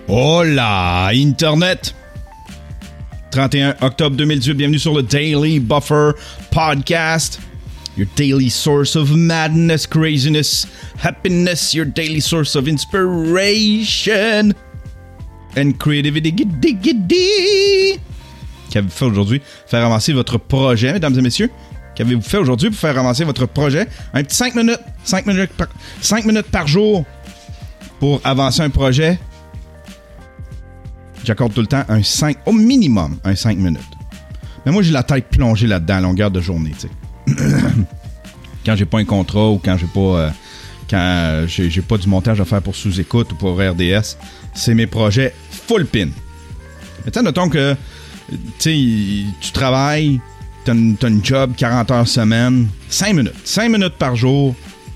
Hola, Internet! 31 octobre 2018, bienvenue sur le Daily Buffer Podcast. Your daily source of madness, craziness, happiness, your daily source of inspiration and creativity. Qu'avez-vous fait aujourd'hui pour faire avancer votre projet, mesdames et messieurs? Qu'avez-vous fait aujourd'hui pour faire avancer votre projet? Un petit 5 minutes par jour pour avancer un projet. J'accorde tout le temps au minimum, un 5 minutes. Mais moi, j'ai la tête plongée là-dedans à longueur de journée, tu sais. Quand j'ai pas un contrat ou quand j'ai pas du montage à faire pour sous-écoute ou pour RDS, c'est mes projets full pin. Mais tu sais, notons que tu travailles, t'as une job 40 heures semaine, 5 minutes par jour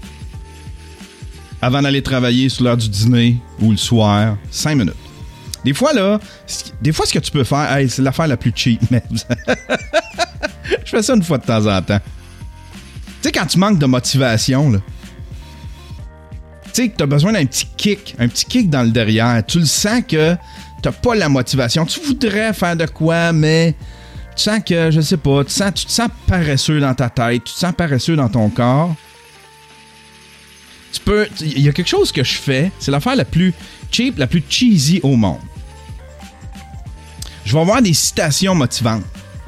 avant d'aller travailler sur l'heure du dîner ou le soir, 5 minutes. Des fois, ce que tu peux faire, c'est l'affaire la plus cheap, mais je fais ça une fois de temps en temps. Tu sais, quand tu manques de motivation, là, tu sais, que tu as besoin d'un petit kick dans le derrière. Tu le sens que tu n'as pas la motivation. Tu voudrais faire de quoi, mais tu sens que, je sais pas, tu te sens paresseux dans ta tête, tu te sens paresseux dans ton corps. Il y a quelque chose que je fais, c'est l'affaire la plus cheap, la plus cheesy au monde. Je vais avoir des citations motivantes.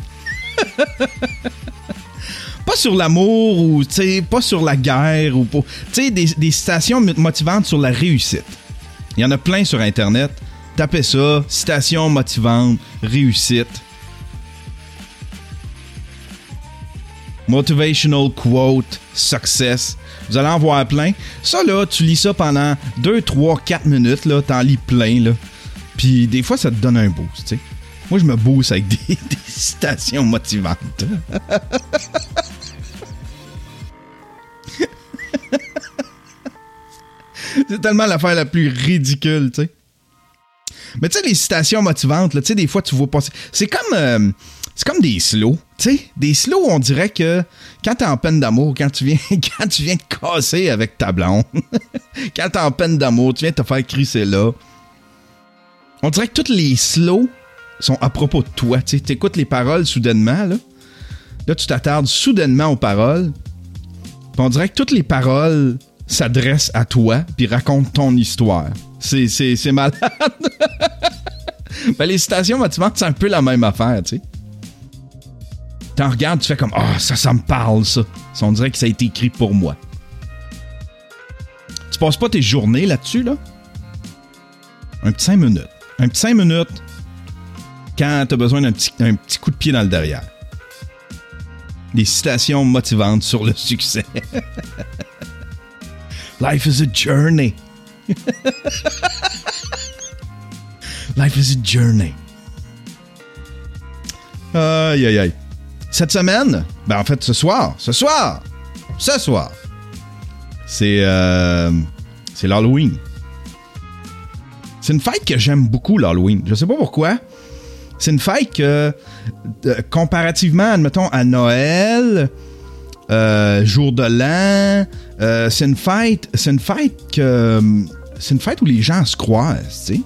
Pas sur l'amour ou pas sur la guerre ou des citations motivantes sur la réussite. Il y en a plein sur Internet. Tapez ça, citations motivantes, réussite. Motivational quote, success. Vous allez en voir plein. Ça, là, tu lis ça pendant 2, 3, 4 minutes. Là, t'en lis plein. Là. Puis des fois, ça te donne un boost. T'sais. Moi, je me booste avec des citations motivantes. C'est tellement l'affaire la plus ridicule, tu sais. Mais tu sais, les citations motivantes, là, tu sais, des fois, tu vois passer. C'est comme des slows, tu sais. Des slows, on dirait que quand t'es en peine d'amour, quand tu viens te casser avec ta blonde, quand t'es en peine d'amour, tu viens te faire crisser là. On dirait que tous les slows sont à propos de toi, tu sais. T'écoutes les paroles soudainement, là. Là, tu t'attardes soudainement aux paroles. Puis on dirait que toutes les paroles s'adressent à toi puis racontent ton histoire. C'est malade. Ben, les citations motivantes, c'est un peu la même affaire, tu sais. T'en regardes, tu fais comme « Ah, ça me parle, ça. » On dirait que ça a été écrit pour moi. Tu passes pas tes journées là-dessus, là? Un petit 5 minutes. Un petit 5 minutes quand t'as besoin d'un petit coup de pied dans le derrière. Des citations motivantes sur le succès. Life is a journey. Life is a journey. Aïe, aïe, aïe. Cette semaine, ben en fait, ce soir, c'est l'Halloween. C'est une fête que j'aime beaucoup, l'Halloween. Je sais pas pourquoi. C'est une fête que, comparativement, admettons, à Noël, Jour de l'An, c'est une fête où les gens se croisent, tu sais.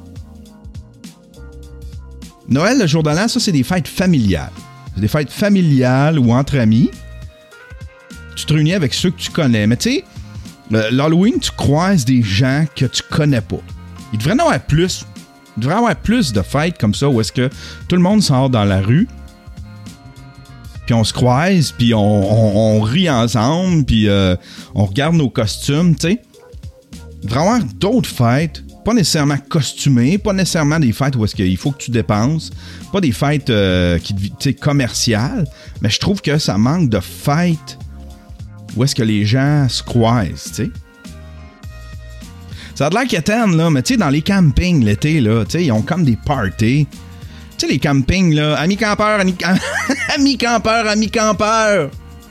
Noël, le Jour de l'An, ça, c'est des fêtes familiales. C'est des fêtes familiales ou entre amis. Tu te réunis avec ceux que tu connais. Mais tu sais, l'Halloween, tu croises des gens que tu connais pas. Il devrait y avoir plus. Il devrait y avoir plus de fêtes comme ça où est-ce que tout le monde sort dans la rue, puis on se croise, puis on rit ensemble, puis on regarde nos costumes, tu sais. Il devrait y avoir d'autres fêtes, pas nécessairement costumées, pas nécessairement des fêtes où est-ce qu'il faut que tu dépenses, pas des fêtes commerciales, mais je trouve que ça manque de fêtes où est-ce que les gens se croisent, tu sais. Ça a de l'air quétaine, là, mais tu sais, dans les campings l'été, là, tu sais, ils ont comme des parties. Tu sais, les campings, là, amis campeurs, amis campeurs.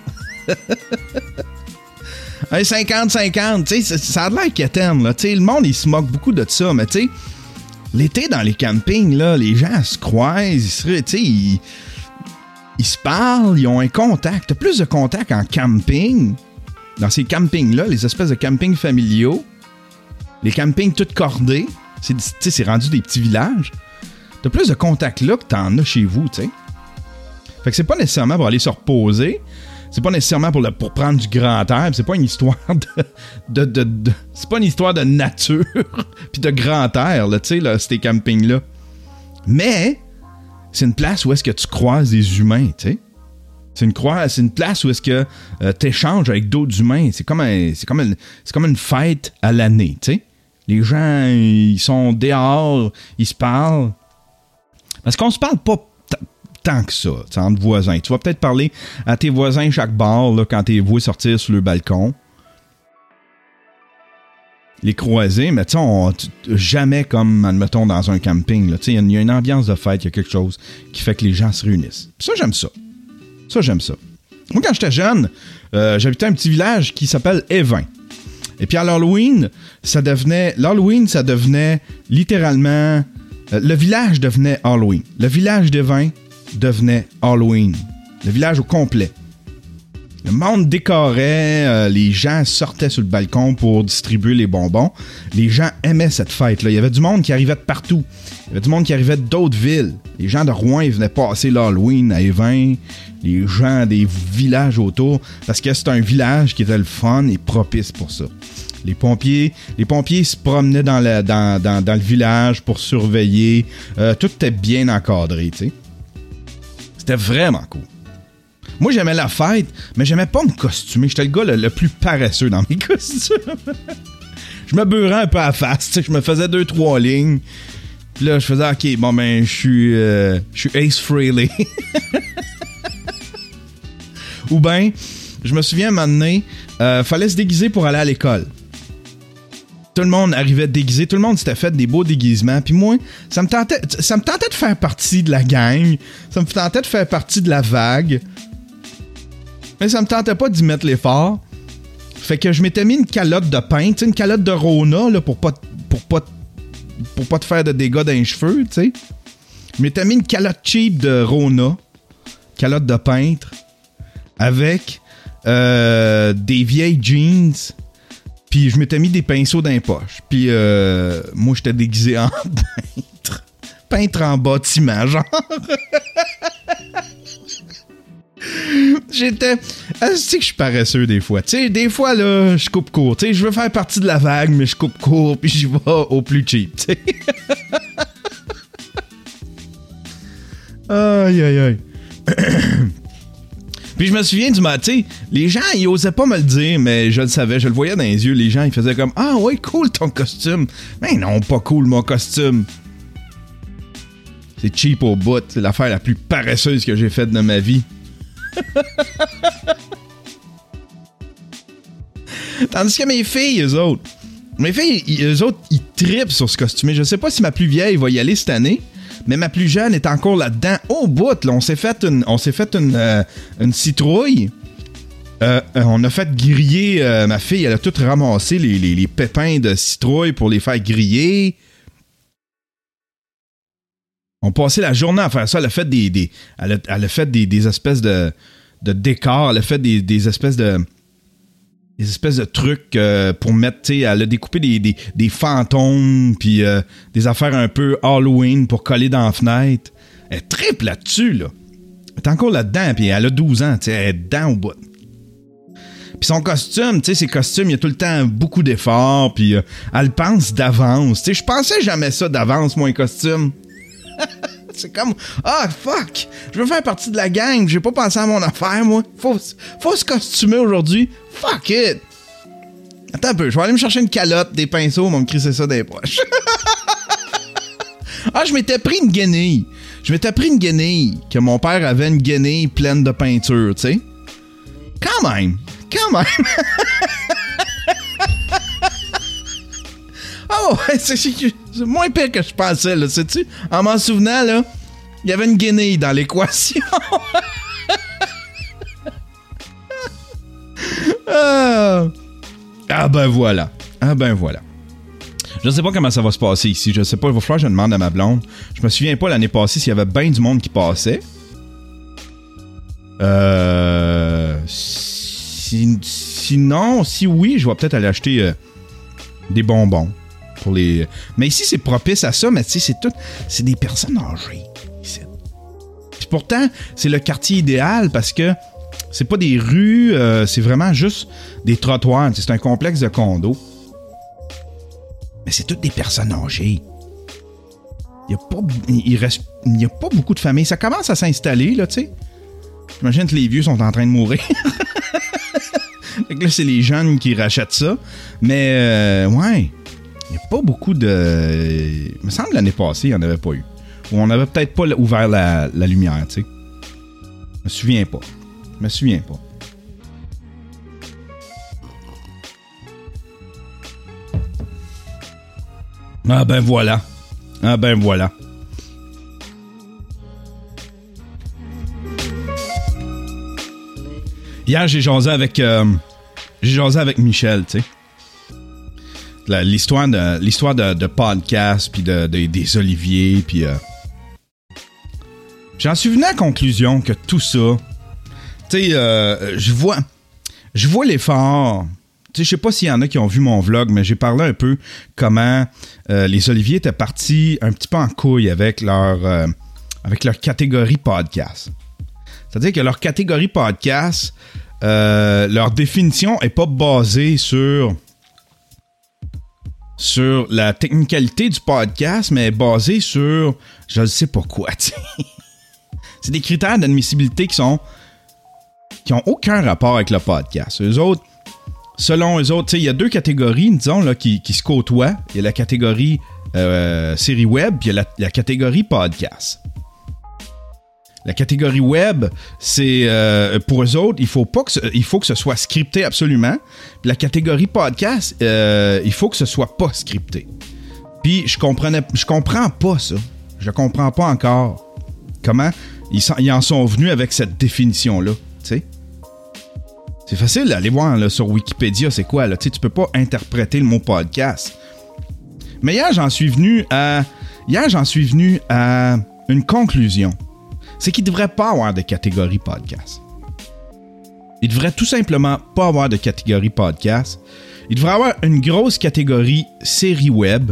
Un 50-50, tu sais, ça a de l'air quétaine, là. Tu sais, le monde, il se moque beaucoup de ça, mais tu sais, l'été, dans les campings, là, les gens se croisent, tu sais, ils se parlent, ils ont un contact. T'as plus de contact en camping, dans ces campings-là, les espèces de campings familiaux. Les campings tout cordés, C'est rendu des petits villages. T'as plus de contacts là que t'en as chez vous, tu sais. Fait que c'est pas nécessairement pour aller se reposer. C'est pas nécessairement pour prendre du grand air. C'est pas une histoire c'est pas une histoire de nature puis de grand air, là, tu sais, là, ces campings-là. Mais c'est une place où est-ce que tu croises des humains, tu sais. C'est une place où est-ce que tu échanges avec d'autres humains. C'est comme une fête à l'année, tu sais. Les gens, ils sont dehors, ils se parlent. Parce qu'on se parle pas tant que ça, entre voisins. Tu vas peut-être parler à tes voisins chaque bar là, quand t'es voué sortir sur le balcon. Les croiser, mais tu sais, jamais comme, admettons, dans un camping. Il y a une ambiance de fête, il y a quelque chose qui fait que les gens se réunissent. Puis ça, j'aime ça. Moi, quand j'étais jeune, j'habitais un petit village qui s'appelle Évin. Et puis à l'Halloween, ça devenait littéralement... le village devenait Halloween. Le village d'Évin devenait Halloween. Le village au complet. Le monde décorait, les gens sortaient sur le balcon pour distribuer les bonbons. Les gens aimaient cette fête-là. Il y avait du monde qui arrivait de partout. Il y avait du monde qui arrivait d'autres villes. Les gens de Rouen, ils venaient passer l'Halloween à Évin. Les gens des villages autour. Parce que c'est un village qui était le fun et propice pour ça. Les pompiers se promenaient dans le village pour surveiller. Tout était bien encadré, tu sais. C'était vraiment cool. Moi, j'aimais la fête, mais j'aimais pas me costumer. J'étais le gars le plus paresseux dans mes costumes. Je me beurrais un peu à la face, tu sais. Je me faisais 2-3 lignes. Puis là, je faisais, OK, bon, ben, je suis Ace Frehley. Ou ben, je me souviens, un moment donné, fallait se déguiser pour aller à l'école. Tout le monde arrivait déguisé, tout le monde s'était fait des beaux déguisements. Puis moi, ça me tentait de faire partie de la gang. Ça me tentait de faire partie de la vague. Mais ça me tentait pas d'y mettre l'effort. Fait que je m'étais mis une calotte de pain, tu sais, une calotte de Rona, là, pour pas te faire de dégâts dans les cheveux, tu sais. Je m'étais mis une calotte cheap de Rona, calotte de peintre, avec des vieilles jeans. Puis je m'étais mis des pinceaux dans les poches. Puis moi, j'étais déguisé en peintre. Peintre en bâtiment, genre. J'étais... Tu sais que je suis paresseux des fois. Tu sais, des fois, là, je coupe court. Tu sais, je veux faire partie de la vague, mais je coupe court, puis j'y vais au plus cheap, tu sais. Aïe, aïe, aïe. Puis je me souviens du matin, tu sais, les gens, ils osaient pas me le dire, mais je le savais, je le voyais dans les yeux, les gens, ils faisaient comme « Ah ouais, cool ton costume! » Mais non, pas cool mon costume! C'est cheap au bout, c'est l'affaire la plus paresseuse que j'ai faite de ma vie. Tandis que mes filles, eux autres, ils trippent sur ce costume. Je sais pas si ma plus vieille va y aller cette année, mais ma plus jeune est encore là-dedans. Au bout, là, on s'est fait une citrouille. On a fait griller. Ma fille, elle a tout ramassé les pépins de citrouille pour les faire griller. On passait la journée à faire ça. Elle a fait elle a fait des espèces de décors. Elle a fait des espèces de trucs pour mettre, tu sais, elle a découpé des fantômes, puis des affaires un peu Halloween pour coller dans la fenêtre. Elle tripe là-dessus, là. Elle est encore là-dedans, puis elle a 12 ans, tu sais, elle est dedans au bout. Puis son costume, tu sais, ses costumes, il y a tout le temps beaucoup d'efforts, puis elle pense d'avance. Tu sais, je pensais jamais ça d'avance, moi, un costume. C'est comme, fuck, je veux faire partie de la gang, j'ai pas pensé à mon affaire, moi. Faut se costumer aujourd'hui. Fuck it. Attends un peu, je vais aller me chercher une calotte, des pinceaux, on va me crisser ça dans les poches. Je m'étais pris une guenille. Que mon père avait une guenille pleine de peinture, tu sais. Quand même. Ouais, c'est moins pire que je pensais, là, sais-tu? En m'en souvenant, là, il y avait une guenille dans l'équation. Ben voilà. Je sais pas comment ça va se passer ici. Je sais pas, il va falloir que je demande à ma blonde. Je me souviens pas l'année passée s'il y avait bien du monde qui passait. Sinon, si oui, je vais peut-être aller acheter des bonbons pour les... Mais ici, c'est propice à ça, mais tu sais, c'est des personnes âgées ici. Puis pourtant, c'est le quartier idéal parce que c'est pas des rues, c'est vraiment juste des trottoirs. C'est un complexe de condos. Mais c'est toutes des personnes âgées. Il n'y a pas beaucoup de familles. Ça commence à s'installer, là, tu sais. J'imagine que les vieux sont en train de mourir. Fait que là, c'est les jeunes qui rachètent ça. Mais, ouais, il n'y a pas beaucoup de... Il me semble l'année passée, il n'y en avait pas eu. Ou on n'avait peut-être pas ouvert la lumière, tu sais. Je me souviens pas. Ah ben voilà. Hier, j'ai jasé avec Michel, tu sais. L'histoire de podcast, puis des oliviers, puis... J'en suis venu à la conclusion que tout ça... Tu sais, je vois l'effort... Tu sais, je sais pas s'il y en a qui ont vu mon vlog, mais j'ai parlé un peu comment les oliviers étaient partis un petit peu en couille avec leur catégorie podcast. C'est-à-dire que leur catégorie podcast, leur définition est pas basée sur la technicalité du podcast, mais est basée sur je ne sais pas quoi. T'sais. C'est des critères d'admissibilité qui ont aucun rapport avec le podcast. Selon eux autres, il y a deux catégories, disons, là, qui se côtoient. Il y a la catégorie série web, puis il y a la catégorie podcast. La catégorie web, c'est pour eux autres, il faut que ce soit scripté absolument. Puis la catégorie podcast, il faut que ce soit pas scripté. Puis je comprends pas ça. Je comprends pas encore comment ils en sont venus avec cette définition-là. Tu sais, c'est facile d'aller voir là, sur Wikipédia, c'est quoi là. Tu sais, tu peux pas interpréter le mot podcast. Mais hier, j'en suis venu à une conclusion. C'est qu'il ne devrait pas avoir de catégorie podcast. Il devrait tout simplement pas avoir de catégorie podcast. Il devrait avoir une grosse catégorie série web.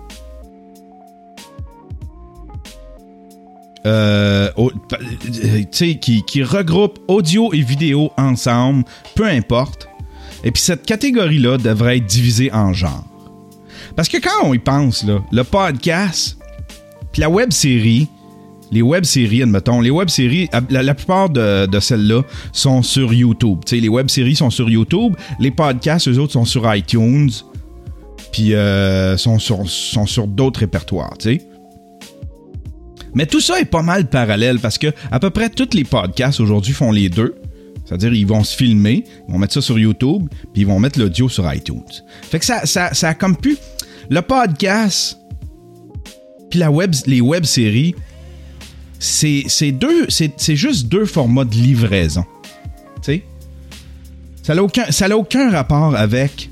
Qui regroupe audio et vidéo ensemble, peu importe. Et puis cette catégorie-là devrait être divisée en genres. Parce que quand on y pense, là, le podcast, puis la web-série, les web-séries, admettons, les web-séries, la plupart de celles-là sont sur YouTube. Tu sais, les web-séries sont sur YouTube, les podcasts, eux autres, sont sur iTunes, puis sont sur d'autres répertoires, tu sais. Mais tout ça est pas mal parallèle parce que à peu près tous les podcasts aujourd'hui font les deux. C'est-à-dire, ils vont se filmer, ils vont mettre ça sur YouTube, puis ils vont mettre l'audio sur iTunes. Fait que ça a comme plus... Le podcast, puis les web-séries, c'est juste deux formats de livraison. Tu sais? Ça n'a aucun rapport avec...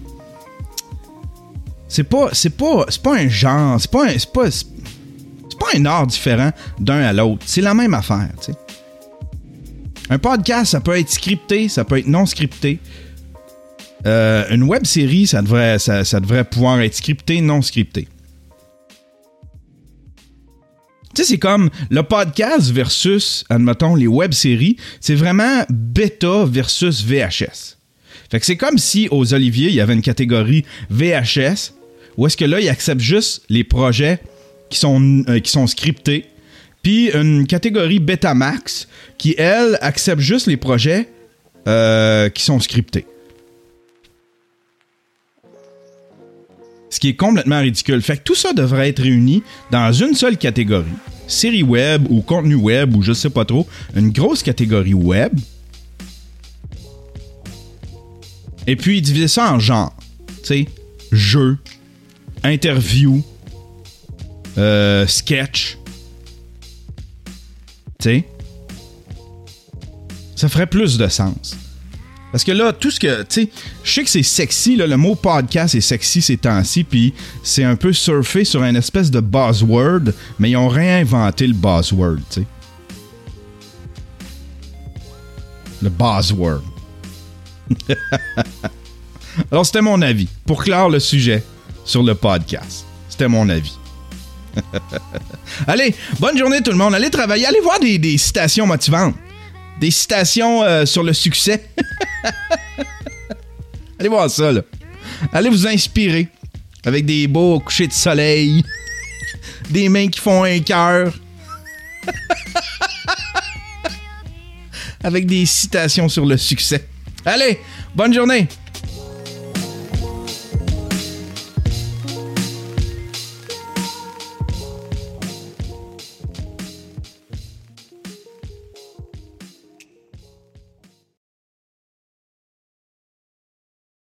C'est pas un genre, c'est pas un art différent d'un à l'autre. C'est la même affaire, tu sais. Un podcast, ça peut être scripté, ça peut être non scripté. Une web-série, ça devrait pouvoir être scripté, non scripté. Tu sais, c'est comme le podcast versus, admettons, les web-séries, c'est vraiment bêta versus VHS. Fait que c'est comme si aux Olivier, il y avait une catégorie VHS, où est-ce que là, ils acceptent juste les projets qui sont scriptés, puis une catégorie Betamax qui, elle, accepte juste les projets qui sont scriptés. Ce qui est complètement ridicule. Fait que tout ça devrait être réuni dans une seule catégorie. Série web ou contenu web ou je sais pas trop. Une grosse catégorie web. Et puis diviser ça en genres. Tu sais, jeux, interviews, sketch. Tu sais, ça ferait plus de sens. Parce que là, tout ce que... Tu sais, je sais que c'est sexy, là, le mot podcast est sexy ces temps-ci, puis c'est un peu surfé sur une espèce de buzzword, mais ils ont réinventé le buzzword, tu sais. Le buzzword. Alors, c'était mon avis, pour clore le sujet sur le podcast. C'était mon avis. Allez, bonne journée tout le monde. Allez travailler. Allez voir des citations motivantes. Des citations sur le succès. Allez voir ça, là. Allez vous inspirer. Avec des beaux couchers de soleil. Des mains qui font un cœur. Avec des citations sur le succès. Allez, bonne journée.